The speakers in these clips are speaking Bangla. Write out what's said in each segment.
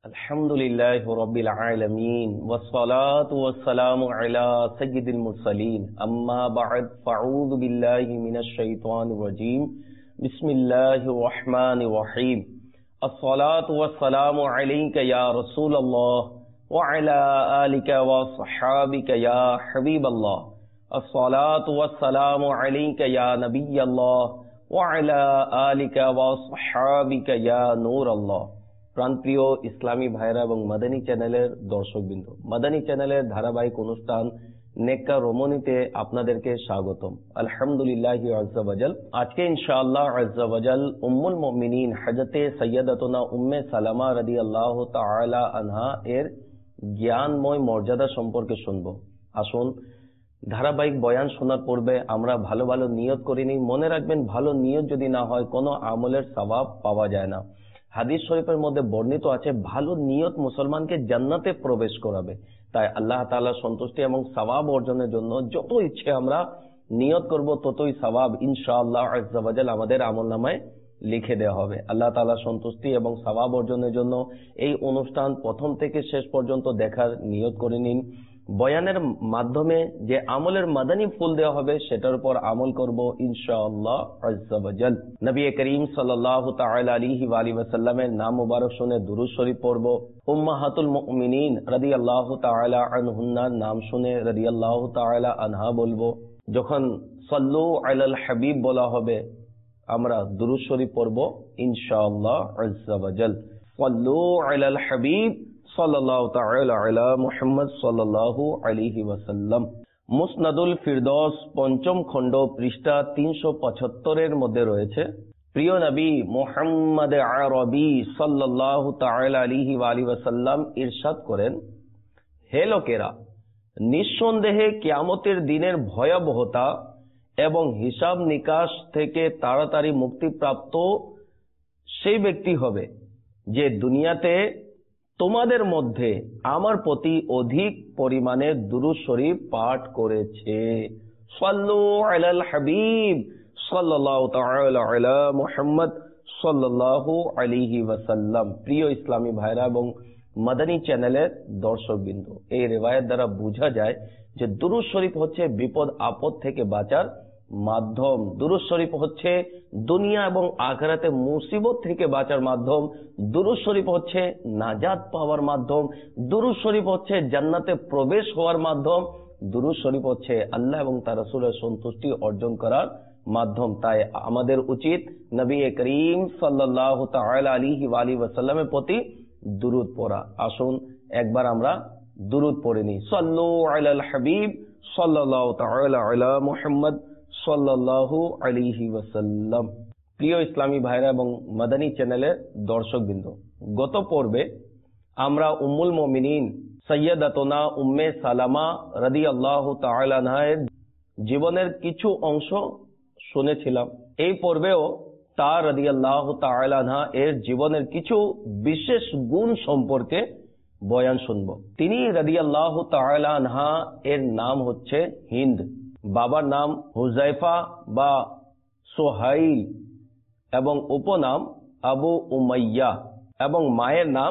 अल्हम्दुलिल्लाहि रब्बिल आलमीन वस्सलातु वस्सलामु अला सय्यिदिल मुरसलीन अम्मा बअद फ़अऊज़ु बिल्लाहि मिनश शैतानिर रजीम बिस्मिल्लाहिर रहमानिर रहीम अस्सलातु वस्सलामु अलैका या रसूलल्लाह व अला आलिका व अस्हाबिका या हबीबल्लाह अस्सलातु वस्सलामु अलैका या नबियल्लाह व अला आलिका व अस्हाबिका या नूरल्लाह। প্রাণপ্রিয় ইসলামী ভাইরা এবং মাদানী চ্যানেলের দর্শকবৃন্দ, মাদানী চ্যানেলের ধারাবাহিক অনুষ্ঠান নেককার রমণীতে আপনাদেরকে স্বাগতম। আলহামদুলিল্লাহি আজ্জা ওয়াজাল। আজকে ইনশাআল্লাহ আজ্জা ওয়াজাল উম্মুল মুমিনিন হযরতে সাইয়্যিদাতুনা উম্মে সালামা রাদিয়াল্লাহু তাআলা আনহা এর জ্ঞানময় মর্যাদা সম্পর্কে শুনবো। আসুন, ধারাবাহিক বয়ান শোনার পূর্বে আমরা ভালো ভালো নিয়ত করে নিই। মনে রাখবেন, ভালো নিয়ত যদি না হয় কোনো আমলের সওয়াব পাওয়া যায় না। হাদিস শরীফের মধ্যে বর্ণিত আছে, ভালো নিয়ত মুসলমানকে জান্নাতে প্রবেশ করাবে। তাই আল্লাহ তাআলার সন্তুষ্টি এবং সওয়াব অর্জনের জন্য যত ইচ্ছে আমরা নিয়ত করব, ততই সওয়াব ইনশাআল্লাহ আজ্জা ওয়াজাল আমাদের আমলনামায় লিখে দেওয়া হবে। আল্লাহ তাআলার সন্তুষ্টি এবং সওয়াব অর্জনের জন্য এই অনুষ্ঠান প্রথম থেকে শেষ পর্যন্ত দেখার নিয়ত করে নিন। বয়ানের মাধ্যমে যে আমলের মাদানী ফুল দেওয়া হবে সেটার উপর আমল করব ইনশাআল্লাহ আজ্জা ওয়াজাল। নবী করিম সাল্লাল্লাহু তাআলা আলাইহি ওয়া আলিহি ওয়াসাল্লামের নাম মুবারক শুনে দুরূদ শরীফ পড়ব। উম্মাহাতুল মুমিনিন রাদিয়াল্লাহু তাআলা আনহুন্নার নাম শুনে রাদিয়াল্লাহু তাআলা আনহা বলবো। যখন সাল্লু আলাল হাবিব বলা হবে আমরা দুরূদ শরীফ পড়ব ইনশাআল্লাহ আজ্জা ওয়াজাল। সাল্লু আলাল হাবিব সাল্লাল্লাহু তাআলা আলা মুহাম্মদ সাল্লাল্লাহু আলাইহি ওয়াসাল্লাম। মুসনাদুল ফিরদৌস পঞ্চম খণ্ড পৃষ্ঠা 375 এর মধ্যে রয়েছে, প্রিয় নবী মুহাম্মদ আরবি সাল্লাল্লাহু তাআলা আলাইহি ওয়া আলিহি ওয়াসাল্লাম ইরশাদ করেন, হে লোকেরা, নিঃসন্দেহে কিয়ামতের দিনের ভয়াবহতা এবং হিসাব নিকাশ থেকে তাড়াতাড়ি মুক্তিপ্রাপ্ত সেই ব্যক্তি হবে যে দুনিয়াতে তোমাদের মধ্যে আমার প্রতি অধিক পরিমাণে দুরূদ শরীফ পাঠ করেছে। সাল্লু আলাল হাবিব সাল্লাল্লাহু তাআলা আলা মুহাম্মদ সাল্লাল্লাহু আলাইহি ওয়াসাল্লাম। প্রিয় ইসলামী ভাইরা এবং মাদানী চ্যানেলের দর্শকবৃন্দ, এই রিওয়ায়াত দ্বারা বোঝা যায় যে দুরূদ শরীফ হচ্ছে বিপদ আপদ থেকে বাঁচার মাধ্যম। দুরূদ শরীফ হচ্ছে দুনিয়া এবং আখিরাতে মুসিবত থেকে বাঁচার মাধ্যম। দুরূদ শরীফ হচ্ছে নাজাত পাওয়ার মাধ্যম। দুরূদ শরীফ হচ্ছে জান্নাতে প্রবেশ হওয়ার মাধ্যম। দুরূদ শরীফ হচ্ছে আল্লাহ এবং তার রাসূলের সন্তুষ্টি অর্জন করার মাধ্যম। তাই আমাদের উচিত নবী করিম সাল্লাল্লাহু তাআলা আলাইহি ওয়া আলিহি ওয়াসাল্লামের প্রতি দুরূদ পড়া। আসুন একবার আমরা দুরূদ পড়ে নিই। সাল্লু আলাল হাবিব সাল্লাল্লাহু তাআলা আলা মুহাম্মদ সাল্লাল্লাহু আলাইহি ওয়াসাল্লাম। প্রিয় ইসলামী ভাইরা এবং মাদানী চ্যানেলের দর্শকবৃন্দ, গত পর্বে আমরা উম্মুল মুমিনিন সাইয়্যিদাতুনা উম্মে সালামা রাদিয়াল্লাহু তাআলা আনহার জীবনের কিছু অংশ শুনেছিলাম। এই পর্বেও তার রাদিয়াল্লাহু তাআলা আনহা এর জীবনের কিছু বিশেষ গুণ সম্পর্কে বয়ান শুনব। তিনি রাদিয়াল্লাহু তাআলা আনহা এর নাম হচ্ছে হিন্দ, বাবার নাম হুযায়ফা বা সোহাইল এবং উপনাম আবু উমাইয়া এবং মায়ের নাম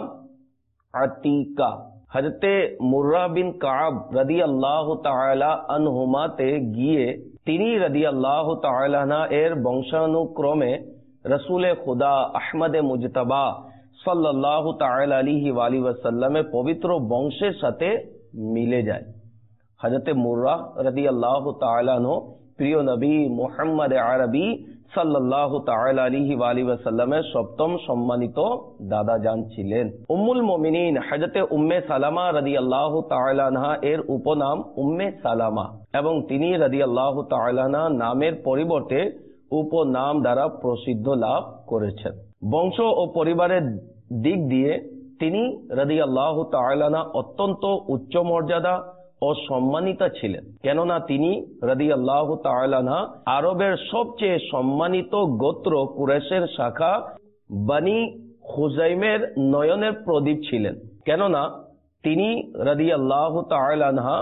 আতিকা। হযরতে মুর্রা বিন কাব রাদিয়াল্লাহু তাআলা আনহুমাতে গিয়ে তিনি রাদিয়াল্লাহু তাআলা আনহা এর বংশানুক্রমে রাসূলে খুদা আহমদে মুজতাবা সাল্লাল্লাহু তাআলা আলাইহি ওয়া আলিহি ওয়াসাল্লামের পবিত্র বংশের সাথে মিলে যায়। হযরতে মুর্রা রাদিয়াল্লাহু তাআলা আনহু প্রিয় নবী মুহাম্মদ আরবি সাল্লাল্লাহু তাআলা আলাইহি ওয়া আলিহি ওয়াসাল্লামের সপ্তম সম্মানিত দাদা জান ছিলেন। উম্মুল মুমিনিন হযরতে উম্মে সালামা রাদিয়াল্লাহু তাআলা আনহা এর উপনাম উম্মে সালামা এবং তিনি রাদিয়াল্লাহু তাআলা আনহা নামের পরিবর্তে উপনাম দ্বারা প্রসিদ্ধ লাভ করেছেন। বংশ ও পরিবারের দিক দিয়ে তিনি রাদিয়াল্লাহু তাআলা আনহা অত্যন্ত উচ্চ মর্যাদা ও সম্মানিতা ছিলেন, কেননা তিনি রাদিয়াল্লাহু তাআলা আনহা আরবের সবচেয়ে সম্মানিত গোত্র কুরাইশের শাখা বনি খুজাইমের নয়নের প্রদীপ ছিলেন। কেননা তিনি রাদিয়াল্লাহু তাআলা আনহা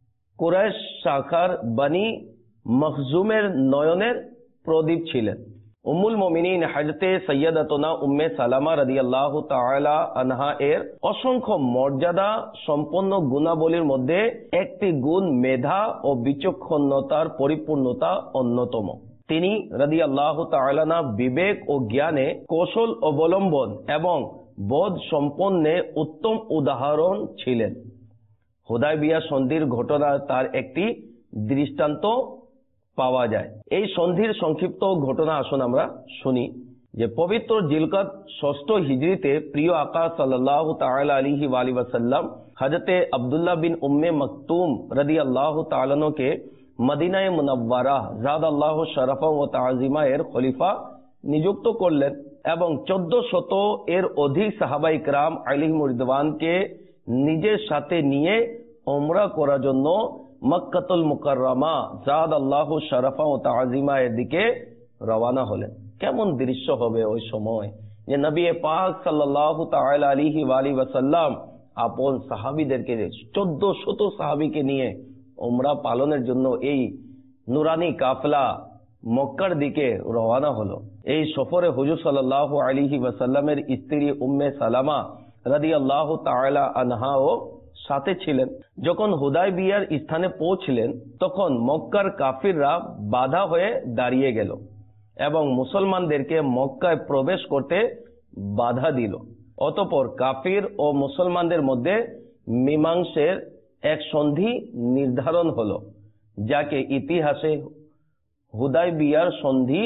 কুরাইশ শাখার বনি মখজুমের নয়নের প্রদীপ ছিলেন। উম্মুল মুমিনিন হযরতে সাইয়্যিদাতুনা উম্মে সালামা রাদিয়াল্লাহু তাআলা আনহা এর অসংখ্য মর্যাদা সম্পন্ন গুণাবলীর মধ্যে একটি গুণ মেধা ও বিচক্ষণতার পরিপূর্ণতা অন্যতম। তিনি রাদিয়াল্লাহু তাআলা আনহা বিবেক ও জ্ঞানে কৌশল অবলম্বন এবং বোধ সম্পন্নে উত্তম উদাহরণ ছিলেন। হুদায়বিয়া সন্ধির ঘটনা তার একটি দৃষ্টান্ত পাওয়া যায়। এই সন্ধির সংক্ষিপ্ত ঘটনা আসুন আমরা শুনি। যে পবিত্র জিলকদ ৬ষ্ঠ হিজরিতে প্রিয় আকা সাল্লাল্লাহু তাআলা আলাইহি ওয়াসাল্লাম হযরতে আব্দুল্লাহ বিন উম্মে মাকতুম রাদিয়াল্লাহু তাআলা আনহুকে মদিনায়ে মুনাওয়ারা জাদাল্লাহু শরফা ওয়া তাআজিমা এর খলিফা নিযুক্ত করলেন এবং ১৪০০ এর অধিক সাহাবায়ে ইকরাম আলাইহিমুর রিদওয়ানকে নিজের সাথে নিয়ে উমরা করার জন্য মক্কাতুল মুকাররমা জাদাল্লাহু শরফা ওয়া তাআজিমা এর দিকে রওনা হলেন। কেমন দৃশ্য হবে ওই সময় যে নবী পাক সাল্লাল্লাহু তাআলা আলাইহি ওয়াসাল্লাম আপন সাহাবীদেরকে ১৪০০ সাহাবীকে নিয়ে উমরা পালনের জন্য এই নুরানি কাফলা মক্কার দিকে রওনা হলো। এই সফরে হুজুর সাল্লাল্লাহু আলাইহি ওয়াসাল্লামের স্ত্রী উম্মে সালামা রাদিয়াল্লাহু তাআলা আনহাও সাথে ছিলেন। যখন হুদায়বিয়ার স্থানে পৌঁছলেন তখন মক্কার কাফিররা বাধা হয়ে দাঁড়িয়ে গেল এবং মুসলমানদেরকে মক্কায় প্রবেশ করতে বাধা দিল। অতঃপর কাফির ও মুসলমানদের মধ্যে মীমাংসের এক সন্ধি নির্ধারণ হলো, যাকে ইতিহাসে হুদায়বিয়ার সন্ধি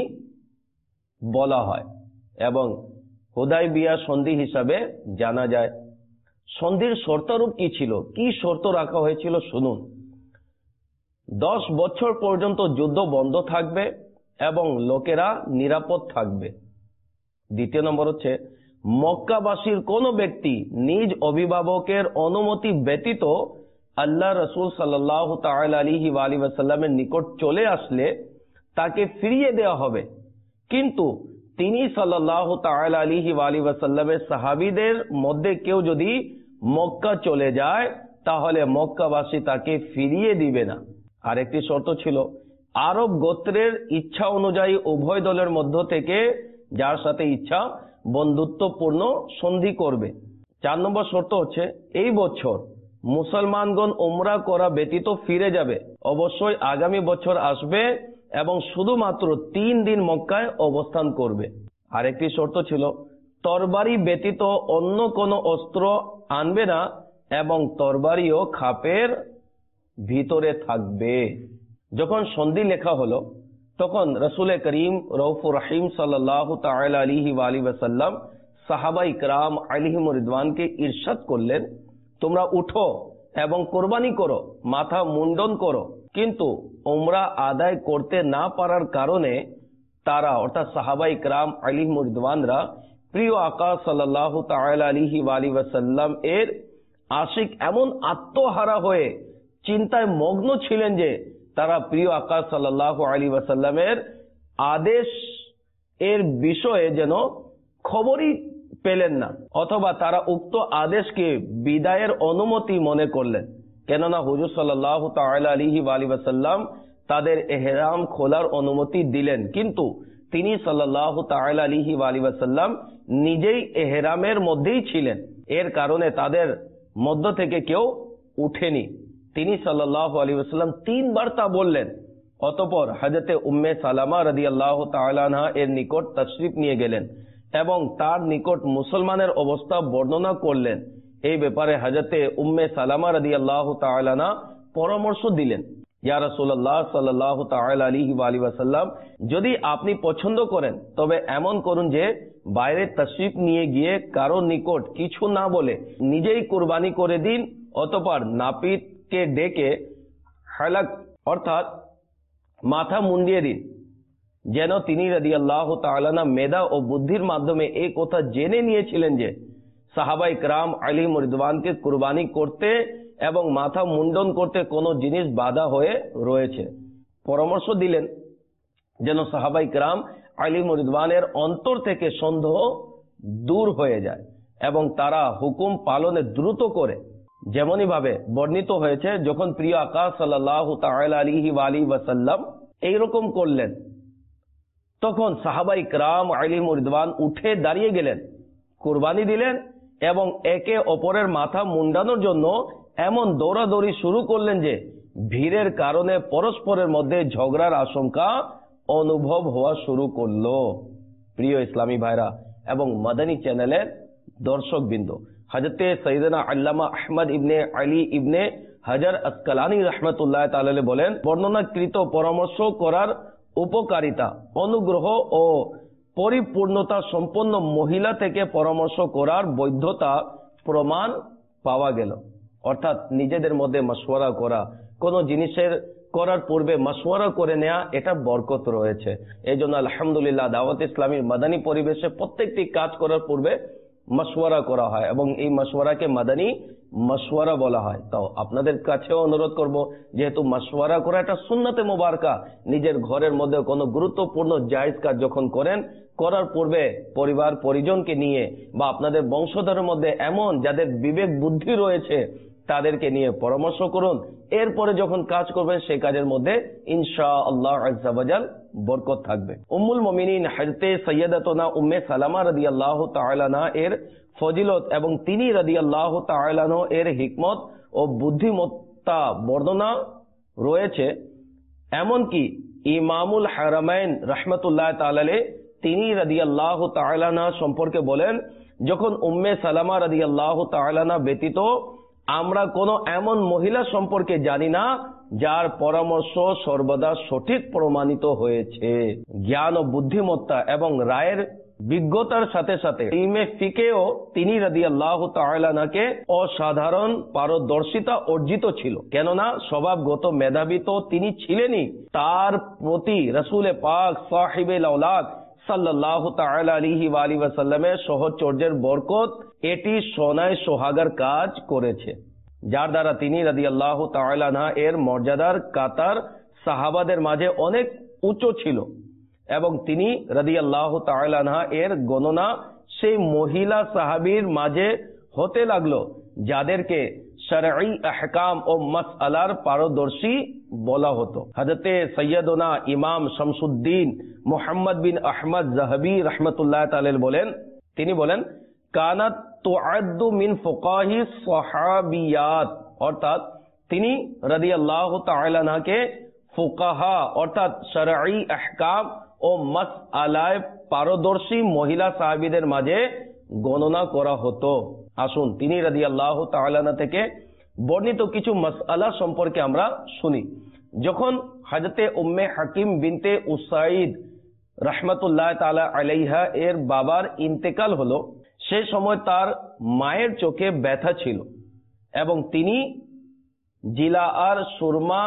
বলা হয় এবং হুদায়বিয়া সন্ধি হিসাবে জানা যায়। সন্ধির শর্তরূপ কি ছিল, কি শর্ত রাখা হয়েছিল শুনুন। 10 বছর পর্যন্ত যুদ্ধ বন্ধ থাকবে এবং লোকেরা নিরাপদ থাকবে। দ্বিতীয় নম্বর হচ্ছে মক্কাবাসীর কোন ব্যক্তি নিজ অভিভাবকের অনুমতি ব্যতীত আল্লাহ রাসূল সাল্লাল্লাহু তাআলা আলাইহি ওয়াসাল্লামের নিকট চলে আসলে তাকে ফিরিয়ে দেওয়া হবে, কিন্তু তিনি সাল্লাল্লাহু তাআলা আলাইহি ওয়াসাল্লামের সাহাবীদের মধ্যে কেউ যদি মক্কা চলে যায় তাহলে মক্কাবাসী তাকে ফিরিয়ে দিবে না। আরেকটি শর্ত ছিল আরব গোত্রের ইচ্ছা অনুযায়ী উভয় দলের মধ্য থেকে যার সাথে ইচ্ছা বন্ধুত্বপূর্ণ সন্ধি করবে। 4 নম্বর শর্ত হচ্ছে এই বছর মুসলমানগণ উমরা করা ব্যতীত ফিরে যাবে, অবশ্যই আগামী বছর আসবে এবং শুধুমাত্র 3 দিন মক্কায় অবস্থান করবে। আরেকটি শর্ত ছিল তরবারি ব্যতীত অন্য কোনো অস্ত্র আনবে না এবং তরবারিও খাপের ভিতরে থাকবে। যখন সন্ধি লেখা হলো তখন রাসূল করিম রউফুর রহিম সাল্লাল্লাহু তাআলা আলাইহি ওয়াসাল্লাম সাহাবা ইকরাম আলাইহিমুর রিদওয়ানকে ইরশাদ করলেন, তোমরা উঠো এবং কোরবানি করো, মাথা মুন্ডন করো। কিন্তু উমরা আদায় করতে না পারার কারণে তারা অর্থাৎ সাহাবা ইকরাম আলাইহিমুর রিদওয়ানরা প্রিয় আকা সাল্লাল্লাহু তাআলা আলাইহি ওয়াসাল্লাম এর আশিক এমন আত্মহারা হয়ে চিন্তায় মগ্ন ছিলেন যে তারা প্রিয় আকা সাল্লাল্লাহু আলাইহি ওয়াসাল্লামের আদেশ এর বিষয়ে যেন খবরই পেলেন না, অথবা তারা উক্ত আদেশকে বিদায়ের অনুমতি মনে করলেন। কেননা হুজুর সাল্লাল্লাহু তাআলা আলাইহি ওয়াসাল্লাম তাদের এহরাম খোলার অনুমতি দিলেন, কিন্তু তিনি সাল্লাল্লাহু তাআলা আলাইহি ওয়াসাল্লাম নিজেই এহরামের মধ্যেই ছিলেন। এর কারণে তাদের মধ্য থেকে কেউ উঠেনি। তিনি সাল্লাল্লাহু আলাইহি ওয়াসাল্লাম 3 বার তা বললেন। অতঃপর হযরতে উম্মে সালামা রাদিয়াল্লাহু তাআলা আনহা এর নিকট তাশরিফ নিয়ে গেলেন এবং তার নিকট মুসলমানের অবস্থা বর্ণনা করলেন। এই ব্যাপারে হযরতে উম্মে সালামা রাদিয়াল্লাহু তাআলা আনহা পরামর্শ দিলেন, ইয়া রাসূলুল্লাহ সাল্লাল্লাহু তাআলা আলাইহি ওয়াসাল্লাম, যদি আপনি পছন্দ করেন তবে এমন করুন যে বাইরে তাশরিফ নিয়ে গিয়ে কারো নিকট কিছু না বলে নিজেই কুরবানি করে দিন, অতঃপর নাপিতকে ডেকে হালাক অর্থাৎ মাথা মুন্ডিয়ে দিন, যেন তিনি রাদিয়াল্লাহু তাআলা মেধা ও বুদ্ধির মাধ্যমে এই কথা জেনে নিয়েছিলেন যে সাহাবা ইকরাম আলাইহিমুর রিদওয়ানকে কুরবানি করতে এবং মাথা মুন্ডন করতে কোনো জিনিস বাধা হয়ে রয়েছে। পরামর্শ দিলেন যেন সাহাবা ইকরাম আলাইহিমুর রিদওয়ানের অন্তর থেকে সন্দেহ দূর হয়ে যায় এবং তারা হুকুম পালনে দ্রুত করে। যেমনই ভাবে বর্ণিত হয়েছে, যখন প্রিয় আকা সাল্লাল্লাহু তাআলা আলাইহি ওয়াসাল্লাম এইরকম করলেন তখন সাহাবা ইকরাম আলাইহিম রিদওয়ান উঠে দাঁড়িয়ে গেলেন, কুরবানি দিলেন এবং একে অপরের মাথা মুন্ডানোর জন্য এমন দৌড়াদৌড়ি শুরু করলেন যে ভিড়ের কারণে পরস্পরের মধ্যে ঝগড়ার আশঙ্কা অনুভব হওয়া শুরু করলো। প্রিয় ইসলামী ভাইরা এবং মাদানী চ্যানেলের দর্শকবৃন্দ, হযরতে সাইয়েদনা আল্লামা আহমদ ইবনে আলী ইবনে হাজার আসকালানী রাহমাতুল্লাহ তাআলা বলেন, বর্ণনাকৃত পরামর্শ করার উপকারিতা, অনুগ্রহ ও পরিপূর্ণতা সম্পন্ন মহিলা থেকে পরামর্শ করার বৈধতা প্রমাণ পাওয়া গেল। অর্থাৎ নিজেদের মধ্যে মাশওয়ারা করা, কোন জিনিসের করার পূর্বে মাশওয়ারা করে নেওয়া, এটা বরকত রয়েছে। এই জন্য আলহামদুলিল্লাহ দাওয়াত ইসলামীর মাদানী পরিবেশে প্রত্যেকটি কাজ করার পূর্বে মাশওয়ারা করা হয় এবং এই মাশওয়ারাকে মাদানী মাশওয়ারা বলা হয়। তো আপনাদের কাছেও অনুরোধ করব, যেহেতু মাশওয়ারা করা এটা সুন্নতে মুবারকা, নিজের ঘরের মধ্যে কোনো গুরুত্বপূর্ণ জায়েজ কাজ যখন করেন, করার পূর্বে পরিবার পরিজনকে নিয়ে বা আপনাদের বংশধরের মধ্যে এমন যাদের বিবেক বুদ্ধি রয়েছে তাদেরকে নিয়ে পরামর্শ করুন। এরপরে যখন কাজ করবেন সেই কাজের মধ্যে ইনশাআল্লাহ আযজা ওয়া জাল বরকত থাকবে। উম্মুল মুমিনিন হযরতে সাইয়্যিদাতুনা উম্মে সালামা রাদিয়াল্লাহু তাআলা আনহা এর ফজিলত এবং তিনি রাদিয়াল্লাহু তাআলা আনহু এর হিকমত ও বুদ্ধিমত্তা বর্ণনা রয়েছে। এমনকি ইমামুল হারামাইন রাহমাতুল্লাহ তাআলা আলাইহি তিনি রাদিয়াল্লাহু তাআলা আনহা সম্পর্কে বলেন, যখন উম্মে সালামা রাদিয়াল্লাহু তাআলা আনহা ব্যতীত আমরা কোনো এমন মহিলা সম্পর্কে জানি না যার পরামর্শ সর্বদা সঠিক প্রমাণিত হয়েছে। জ্ঞান ও বুদ্ধিমত্তা এবং রায়ের বিজ্ঞতার সাথে সাথে ইলমে ফিকেও তিনি রাদিয়াল্লাহু তাআলা আনহাকে অসাধারণ পারদর্শিতা অর্জিত ছিল। কেননা স্বভাবগত মেধাবী তো তিনি ছিলেনই, তার প্রতি রাসূল পাক সাহিবুল আওলাদ সাল্লাল্লাহু তাআলা আলাইহি ওয়া আলিহি ওয়াসাল্লামের সহচর্যের বরকত এটি সোনায় সোহাগার কাজ করেছে, যার দ্বারা তিনি রাদিয়াল্লাহু তাআলা আনহা এর মর্যাদার কাতার সাহাবাদের মাঝে অনেক উচ্চ ছিল এবং তিনি রাদিয়াল্লাহু তাআলা আনহা এর গণনা সেই মহিলা সাহাবীর মাঝে হতে লাগলো যাদেরকে শরঈ আহকাম ও মাসআলার পারদর্শী বলা হতো। হযরতে সৈয়দনা ইমাম Shamsuddin Muhammad bin Ahmad Zahabi রাহমাতুল্লাহ তাআলা বলেন, তিনি বলেন, কানাত তুআদ্দু মিন ফুকাহি সাহাবিয়াত, অর্থাৎ তিনি রাদিয়াল্লাহু তাআলা আনহাকে ফুকাহা অর্থাৎ শরঈ আহকাম ও মাসআলায় পারদর্শী মহিলা সাহাবীদের মাঝে গণনা করা হতো। আসুন তিনি রাদিয়াল্লাহু তাআলা আনহা থেকে বর্ণিত কিছু মাসআলা সম্পর্কে আমরা শুনি। যখন হযরতে উম্মে হাকিম বিনতে উসাইদ রাহমাতুল্লাহ তাআলা আলাইহা এর বাবার ইন্তেকাল হলো, সে সময় তার মায়ের চোখে ব্যথা ছিল এবং তিনি জিলা আর সুরমা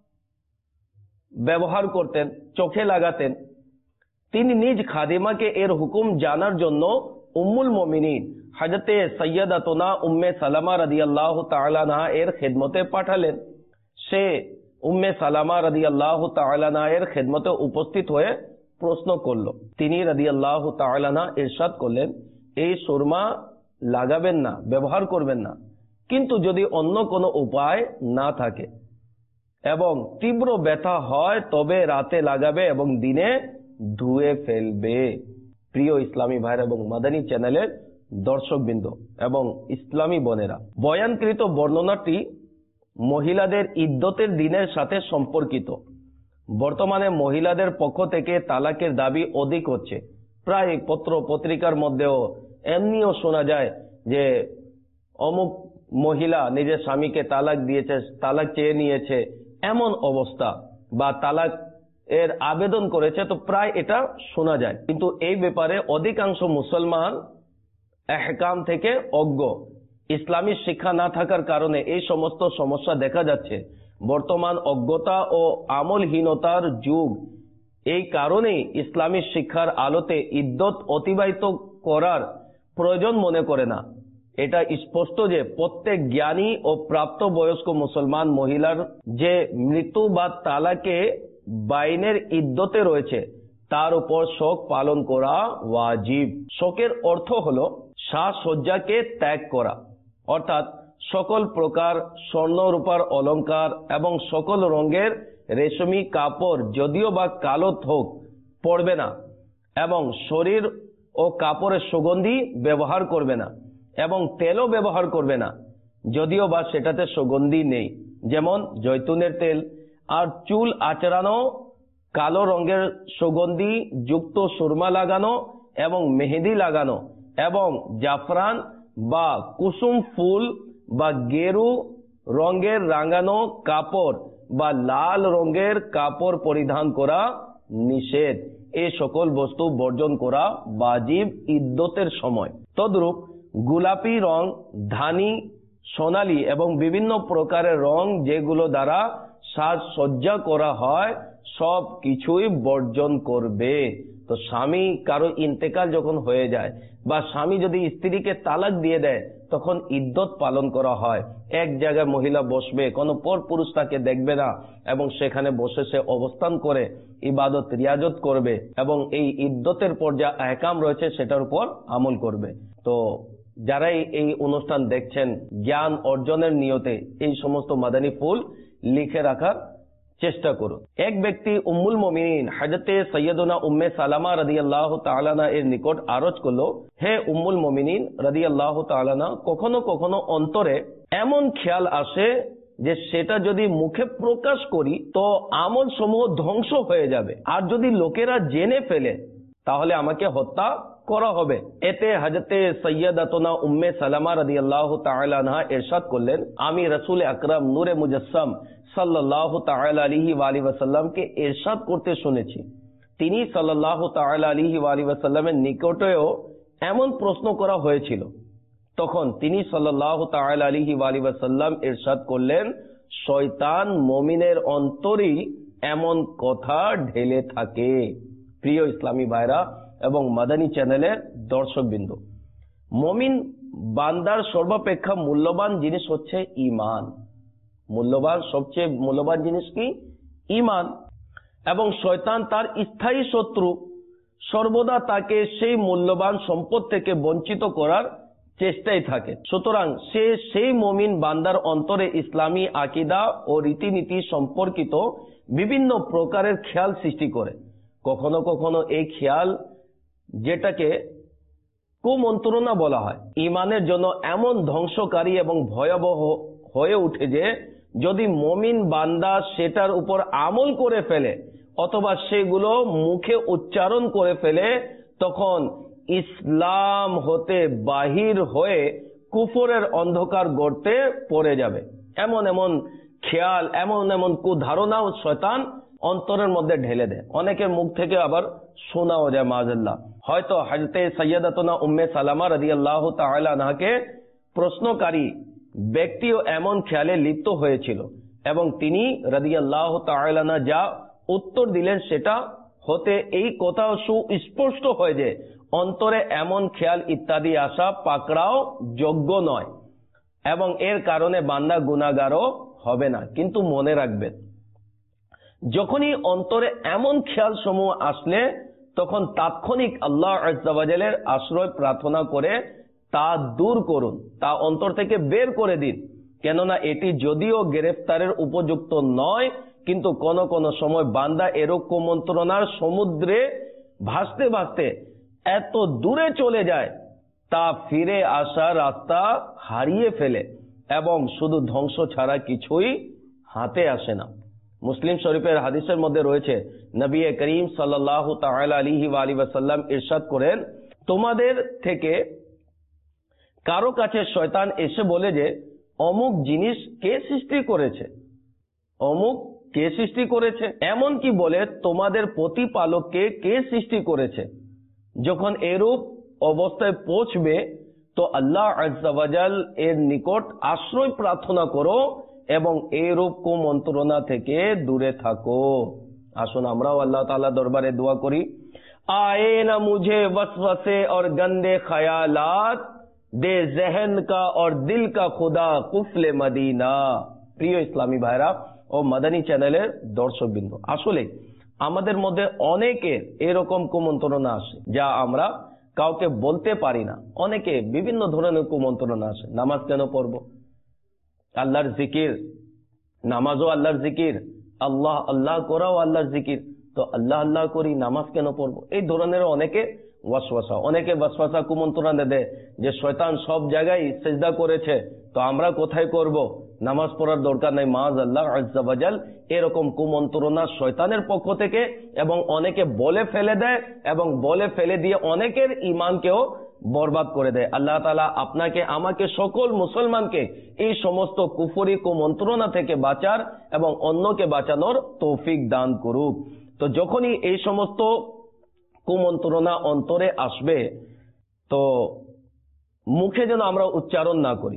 ব্যবহার করতেন, চোখে লাগাতেন। তিনি নিজ খাদিমাকে এর হুকুম জানার জন্য উম্মুল মুমিনিন হযরতে সাইয়্যিদাতুনা উম্মে সালামা রাদিয়াল্লাহু তাআলা আনহা এর খেদমতে পাঠালেন। সে উম্মে সালামা রাদিয়াল্লাহু তাআলা আনহা এর খেদমতে উপস্থিত হয়ে প্রশ্ন করল। তিনি রাদিয়াল্লাহু তাআলা আনহা ইরশাদ করলেন, এই সুরমা লাগাবেন না, ব্যবহার করবেন না, কিন্তু যদি অন্য কোনো উপায় না থাকে এবং তীব্র ব্যথা হয় তবে রাতে লাগাবে এবং দিনে ধুয়ে ফেলবে। প্রিয় ইসলামী ভাইরা এবং মাদানী চ্যানেলের দর্শকবৃন্দ এবং ইসলামী বোনেরা, বয়ানকৃত বর্ণনাটি মহিলাদের ইদ্দতের দিনের সাথে সম্পর্কিত। বর্তমানে মহিলাদের পক্ষ থেকে তালাকের দাবি অধিক হচ্ছে। প্রায় পত্র পত্রিকার মধ্যেও এমনিও শোনা যায় যে অমুক মহিলা নিজের স্বামীকে তালাক দিয়েছে, তালাক চেয়ে নিয়েছে, এমন অবস্থা, বা তালাক এর আবেদন করেছে, তো প্রায় এটা শোনা যায়। কিন্তু এই ব্যাপারে অধিকাংশ মুসলমান আহকাম থেকে অজ্ঞ। ইসলামী শিক্ষা না থাকার কারণে এই সমস্ত সমস্যা দেখা যাচ্ছে। বর্তমান অজ্ঞতা ও আমলহীনতার যুগ, এই কারণেই ইসলামী শিক্ষার আলোতে ইদ্দত অতিবাহিত করার প্রয়োজন মনে করে না। এটা স্পষ্ট যে প্রত্যেক জ্ঞানী ও প্রাপ্তবয়স্ক মুসলমান মহিলার যে মৃত্যু বা তালাকে বাইনের ইদ্দতে রয়েছে তার উপর শোক পালন করা ওয়াজিব। শোকের অর্থ হলো সাজসজ্জাকে ত্যাগ করা, অর্থাৎ সকল প্রকার স্বর্ণ রূপার অলংকার এবং সকল রঙের রেশমি কাপড় যদিও বা কালো হোক পড়বে না এবং শরীর ও কাপড়ের সুগন্ধি ব্যবহার করবে না এবং তেলও ব্যবহার করবে না, যদিও বা সেটাতে সুগন্ধি নেই, যেমন জৈতুনের তেল। আর চুল আঁচড়ানো, কালো রঙের সুগন্ধি যুক্ত সুরমা লাগানো এবং মেহেদি লাগানো এবং জাফরান বা কুসুম ফুল বা গেরু রঙের রাঙানো কাপড় বা লাল রঙের কাপড় পরিধান করা নিষেধ। এই সকল বস্তু বর্জন করা ওয়াজিব ইদ্দতের সময়। তদ্রূপ গোলাপি রং, ধানি, সোনালী এবং বিভিন্ন প্রকারের রং যেগুলো দ্বারা সাজসজ্জা করা হয় সব কিছুই বর্জন করবে। তো স্বামী কারো ইন্তেকাল যখন হয়ে যায় বা স্বামী যদি স্ত্রীকে তালাক দিয়ে দেয় তখন ইদ্দত পালন করা হয়। এক জায়গায় মহিলা বসবে, কোনো পর পুরুষ তাকে দেখবে না এবং সেখানে বসে সে অবস্থান করে ইবাদত রিয়াজত করবে এবং এই ইদ্দতের পর যা আহকাম রয়েছে সেটার উপর আমল করবে। তো যারাই এই অনুষ্ঠান দেখছেন, জ্ঞান অর্জনের নিয়তে এই সমস্ত মাদানী ফুল লিখে রাখার চেষ্টা করুন। এক ব্যক্তি উম্মুল মুমিনিন হযরতে সৈয়দনা উম্মে সালামা রাদিয়াল্লাহু তাআলা আনহা এর নিকট আরজ করলো, হে উম্মুল মুমিনিন রাদিয়াল্লাহু তাআলা আনহা, কখনো কখনো অন্তরে এমন খেয়াল আসে যে সেটা যদি মুখে প্রকাশ করি তো আমল সমূহ ধ্বংস হয়ে যাবে, আর যদি লোকেরা জেনে ফেলে তাহলে আমাকে হত্যা করা হবে। এতে হযরতে সৈয়দাতুনা উম্মে সালামা রাদিয়াল্লাহু তাআলা আনহা ইরশাদ করলেন, আমি রাসূল আকরাম নূরে মুজাসসাম সাল্লাল্লাহু তাআলা আলাইহি ওয়া আলিহি ওয়াসাল্লামকে ইরশাদ করতে শুনেছি। তিনি সাল্লাল্লাহু তাআলা আলাইহি ওয়া আলিহি ওয়াসাল্লামের নিকটেও এমন প্রশ্ন করা হয়েছিল। তখন তিনি সাল্লাল্লাহু তাআলা আলাইহি ওয়া আলিহি ওয়াসাল্লাম ইরশাদ করলেন, শয়তান মুমিনের অন্তরেই এমন কথা ঢেলে থাকে। প্রিয় ইসলামী ভাইরা এবং মাদানী চ্যানেলের দর্শকবৃন্দ, মুমিন বান্দার সর্বাপেক্ষা মূল্যবান জিনিস হচ্ছে ঈমান। সবচেয়ে মূল্যবান জিনিস কি? ঈমান। এবং শয়তান তার স্থায়ী শত্রু, সর্বদা তাকে সেই মূল্যবান সম্পদ থেকে বঞ্চিত করার চেষ্টায় থাকে। সুতরাং সে সেই মুমিন বান্দার অন্তরে ইসলামী আকীদা ও রীতিনীতি সম্পর্কিত বিভিন্ন প্রকারের খেয়াল সৃষ্টি করে। কখনো কখনো এই খেয়াল, যেটাকে কুমন্ত্রণা বলা হয়, ঈমানের জন্য এমন ধ্বংসকারী এবং ভয়াবহ হয়ে উঠে যে যদি মুমিন বান্দা সেটার উপর আমল করে ফেলে অথবা সেগুলো মুখে উচ্চারণ করে ফেলে তখন ইসলাম হতে বাহির হয়ে কুফরের অন্ধকার গর্তে পড়ে যাবে। এমন এমন খেয়াল, এমন এমন কুধারণাও শয়তান অন্তরের মধ্যে ঢেলে দেয়। অনেকের মুখ থেকে আবার শোনাও যায় মাআযাল্লাহ, হয়তো হযরতে সাইয়্যিদাতুনা উম্মে সালামা রাদিয়াল্লাহু তাআলা আনহাকে প্রশ্নকারী ব্যক্তিও এমন খেয়ালে লিপ্ত হয়েছিল এবং তিনি রাদিয়াল্লাহু তাআলা আনহা যা উত্তর দিলেন সেটা হতে এই কথা সুস্পষ্ট হয় যে অন্তরে এমন খেয়াল ইত্যাদি আসা পাকড়াও যোগ্য নয় এবং এর কারণে বান্দা গুনাহগারও হবে না। কিন্তু মনে রাখবেন, যখনই অন্তরে এমন খেয়াল সমূহ আসলে তখন তাৎক্ষণিক আল্লাহ আযজা ওয়া জালের আশ্রয় প্রার্থনা করে তা দূর করুন, তা অন্তর থেকে বের করে দিন। কেননা এটি যদিও গ্রেফতারের উপযুক্ত নয়, কিন্তু কোন কোন সময় বান্দা এরকম মন্ত্রণার সমুদ্রে ভাসতে ভাসতে এত দূরে চলে যায় তা ফিরে আসার রাস্তা হারিয়ে ফেলে এবং শুধু ধ্বংস ছাড়া কিছুই হাতে আসে না। মুসলিম শরীফের হাদিসের মধ্যে রয়েছে, নবী করিম সাল্লাল্লাহু তাআলা আলাইহি ওয়া আলিহি ওয়াসাল্লাম ইরশাদ করেন, তোমাদের থেকে কারো কাছে শয়তান এসে বলে যে অমুক জিনিস কে সৃষ্টি করেছে, অমুক কে সৃষ্টি করেছে, এমন কি বলে তোমাদের প্রতিপালককে কে সৃষ্টি করেছে। যখন এরূপ অবস্থায় পৌঁছবে তো আল্লাহ আযজা ওয়া জাল এর নিকট আশ্রয় প্রার্থনা করো এবং এরূপ কুমন্ত্রণা থেকে দূরে থাকো। আসুন আমরাও আল্লাহ তাআলা দরবারে দোয়া করি, आए न मुझे वसवसे और गंदे ख्यालात, दे जहन का और दिल का खुदा कुफले मदीना। প্রিয় ইসলামী ভাইরা ও মাদানী চ্যানেলের দর্শকবৃন্দ, আসলে আমাদের মধ্যে অনেকের এরকম কুমন্ত্রণা আসে যা আমরা কাউকে বলতে পারি না। অনেকে বিভিন্ন ধরনের কুমন্ত্রণা আসে, নামাজ কেন পড়বো, আল্লাহর জিকির, নামাজও আল্লাহর জিকির, আল্লাহ আল্লাহ করাও আল্লাহর জিকির, তো আল্লাহ আল্লাহ করি, নামাজ কেন পড়বো? এই ধরনের অনেকে ওয়াসওয়াসা কুমন্ত্রণা দেয় যে শয়তান সব জায়গায় সিজদা করেছে, তো আমরা কোথায় করব? নামাজ পড়ার দরকার নাই, মাআযাল্লাহ আযজা ওয়াজাল। এরকম কুমন্ত্রণা শয়তানের পক্ষ থেকে, এবং অনেকে বলে ফেলে দেয়, এবং বলে ফেলে দিয়ে অনেকের ঈমানকেও বরবাদ করে দেয়। আল্লাহ তাআলা আপনাকে, আমাকে, সকল মুসলমানকে এই সমস্ত কুফরি কুমন্ত্রণা থেকে বাঁচার এবং অন্যকে বাঁচানোর তৌফিক দান করুক। তো যখনই এই সমস্ত কুমন্ত্রণা অন্তরে আসবে, তো মুখে যেন আমরা উচ্চারণ না করি,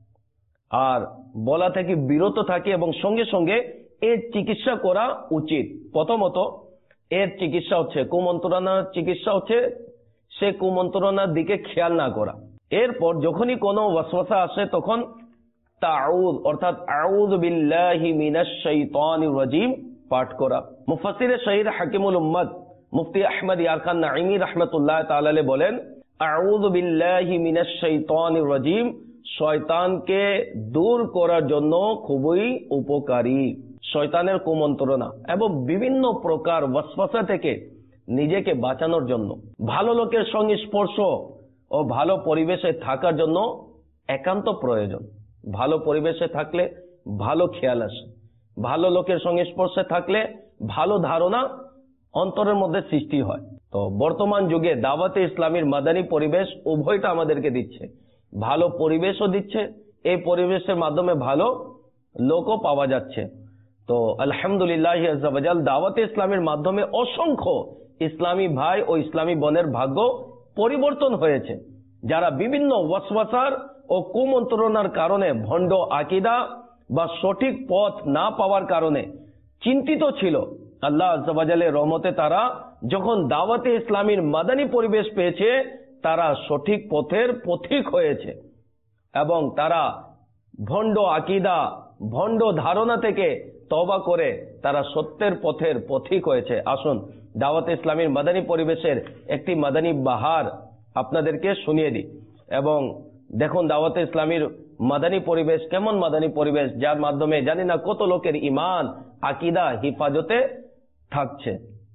আর বলা থেকে বিরত থাকি, এবং সঙ্গে সঙ্গে এর চিকিৎসা করা উচিত। প্রথমত এর চিকিৎসা হচ্ছে, কুমন্ত্রণার চিকিৎসা হচ্ছে সে কুমন্ত্রণার দিকে খেয়াল না করা। এরপর যখনই কোনো ওয়াসওয়াসা আসে তখন তাউদ অর্থাৎ আউযু বিল্লাহি মিনাশ শাইতানির রাজিম পাঠ করা। মুফাসসিরে শহীদ হাকিমুল উম্মত মুফতি আহমদ ইয়ার খান নাঈমি রাহমাতুল্লাহ তাআলা আলাইহি বলেন, আউযু বিল্লাহি মিনাশ শাইতানির রাজিম শয়তানকে দূর করার জন্য খুবই উপকারী। শয়তানের কুমন্ত্রণা এবং বিভিন্ন প্রকার ওয়াসওয়াসা থেকে নিজেকে বাঁচানোর জন্য ভালো লোকের সঙ্গে স্পর্শ ও ভালো পরিবেশে থাকার জন্য একান্ত প্রয়োজন। ভালো পরিবেশে থাকলে ভালো খেয়াল আসে, ভালো লোকের সঙ্গে স্পর্শে থাকলে ভালো ধারণা অন্তরের মধ্যে সৃষ্টি হয়। তো বর্তমান যুগে দাওয়াতে ইসলামীর মাদানী পরিবেশ উভয়টা আমাদেরকে দিচ্ছে, ভালো পরিবেশও দিচ্ছে, এই পরিবেশের মাধ্যমে ভালো লোকও পাওয়া যাচ্ছে। তো আলহামদুলিল্লাহ আযজা ওয়াজাল দাওয়াতে ইসলামের মাধ্যমে অসংখ্য ইসলামী ভাই ও ইসলামী বোনের ভাগ্য পরিবর্তন হয়েছে, যারা বিভিন্ন ওয়াসওয়াসার ও কুমন্ত্রণার কারণে ভণ্ড আকীদা বা সঠিক পথ না পাওয়ার কারণে চিন্তিত ছিল। আল্লাহ আযজা ওয়াজালের রহমতে তারা যখন দাওয়াতে ইসলামীর মাদানী পরিবেশ পেয়েছে, তারা সঠিক পথের পথিক হয়েছে এবং তারা ভণ্ড আকীদা, ভণ্ড ধারণা থেকে তওবা করে তারা সত্যের পথের পথিক হয়েছে। আসুন দাওয়াতে ইসলামীর মাদানী পরিবেশের একটি মাদানী বাহার আপনাদেরকে শুনিয়ে দিই, এবং দেখুন দাওয়াতে ইসলামীর মাদানী পরিবেশ কেমন মাদানী পরিবেশ, যার মাধ্যমে জানি না কত লোকের ঈমান আকীদা হিফাজতে থাকছে।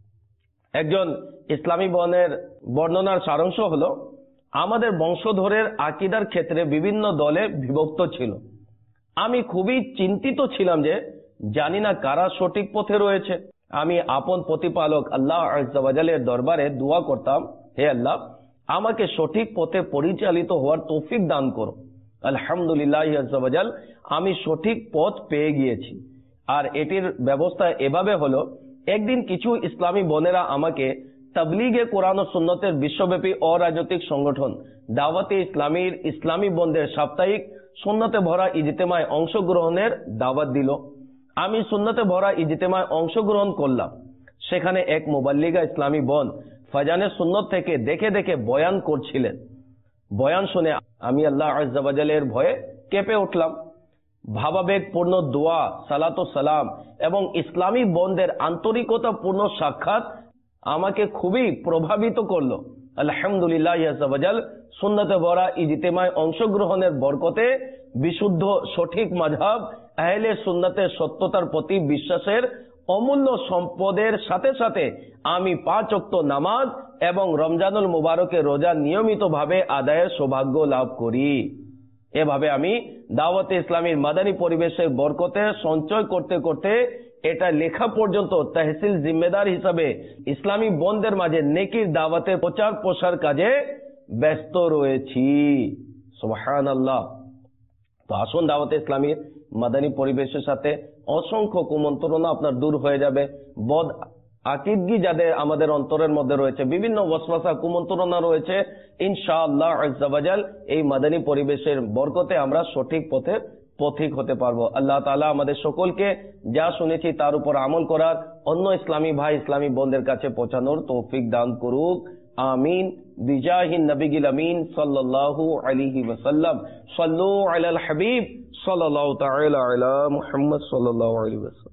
একজন ইসলামী বোনের বর্ণনার সারাংশ হলো, আমাদের বংশধরের আকীদার ক্ষেত্রে বিভিন্ন দলে বিভক্ত ছিল। আমি খুবই চিন্তিত ছিলাম যে জানি না কারা সঠিক পথে রয়েছে। আমি আপন প্রতিপালক আল্লাহ আযজা ওয়াজালের দরবারে দোয়া করতাম, হে আল্লাহ আমাকে সঠিক পথে পরিচালিত হওয়ার তৌফিক দান করো। আলহামদুলিল্লাহ আযজা ওয়াজাল আমি সঠিক পথ পেয়ে গিয়েছি। আর এটির ব্যবস্থা এভাবে হলো, একদিন কিছু ইসলামী বোনেরা আমাকে তাবলীগে কোরআন ও সুন্নতের বিশ্বব্যাপী অরাজনৈতিক সংগঠন দাওয়াতে ইসলামীর ইসলামী বোনদের সাপ্তাহিক সুন্নতে ভরা ইজতেমায় অংশগ্রহণের দাওয়াত দিল। আমি সুন্নতে ভরা ইজতেমায় অংশগ্রহণ করলাম। সেখানে এক মুবাল্লিগা ইসলামী বোন ফাজানে সুন্নত থেকে দেখে দেখে বয়ান করছিলেন। বয়ান শুনে আমি আল্লাহ আযজা ওয়াজালের ভয়ে কেঁপে উঠলাম। ভাবাবেগপূর্ণ দোয়া, সালাত ও সালাম এবং ইসলামী বোনদের আন্তরিকতাপূর্ণ সাক্ষাৎ আমাকে খুবই প্রভাবিত করলো। আলহামদুলিল্লাহ আযজা ওয়াজাল সুন্নতে ভরা ইজতেমায় অংশগ্রহণের বরকতে বিশুদ্ধ সঠিক মাযহাব আহলে সুন্নাতের সত্যতার প্রতি বিশ্বাসের অমূল্য সম্পদের সাথে সাথে আমি 5 ওয়াক্ত নামাজ এবং রমজানুল মুবারকের রোজা নিয়মিতভাবে আদায়ের সৌভাগ্য লাভ করি। এভাবে আমি দাওয়াতে ইসলামীর মাদানী পরিবেশের বরকতে সঞ্চয় করতে করতে এটা লেখা পর্যন্ত তহসিল জিম্মেদার হিসাবে ইসলামী বোনদের মাঝে নেকির দাওয়াতের প্রচার প্রসার কাজে ব্যস্ত রয়েছি। সুবহানাল্লাহ। তো আসুন দাওয়াতে ইসলামীর মাদানী পরিবেশের সাথে অসংখ্য কুমন্ত্রণা আপনার দূর হয়ে যাবে। বদ আকীদগি যাদের আমাদের অন্তরের মধ্যে রয়েছে, বিভিন্ন ওয়াসওয়াসা কুমন্ত্রণা রয়েছে, ইনশাআল্লাহ আযজা ওয়াজাল এই মাদানী পরিবেশের বরকতে আমরা সঠিক পথে পথিক হতে পারবো। আল্লাহ তাআলা আমাদের সকলকে যা শুনেছি তার উপর আমল করার, অন্য ইসলামী ভাই ইসলামী বোনদের কাছে পৌঁছানোর তৌফিক দান করুক। আমিন। বিজাহিন নবিয়িল আমিন সাল্লাল্লাহু আলাইহি ওয়াসাল্লাম। সাল্লু আলাল হাবিব সাল্লাল্লাহু তাআলা আলা মুহাম্মদ সাল্লাল্লাহু আলাইহি ওয়াসাল্লাম।